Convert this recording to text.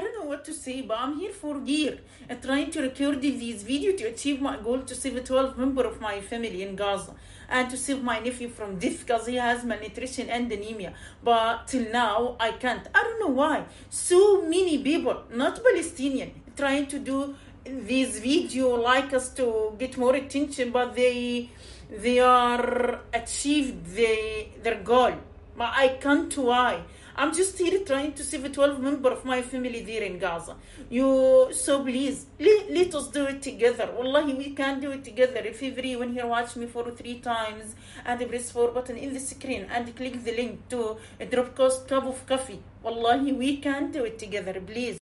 don't know what to say, but I'm here for year trying to record this video to achieve my goal to save a 12 member of my family in Gaza and to save my nephew from death because he has malnutrition and anemia. But till now, I can't. I don't know why. So many people, not Palestinian, trying to do this video like us to get more attention, but they are achieved their goal. But I can't. Why? I'm just here trying to save a 12 member of my family there in Gaza. So please, let us do it together. Wallahi, we can do it together. If everyone here watch me for 3 times and press 4 button in the screen and click the link to a drop cost cup of coffee. Wallahi, we can do it together, please.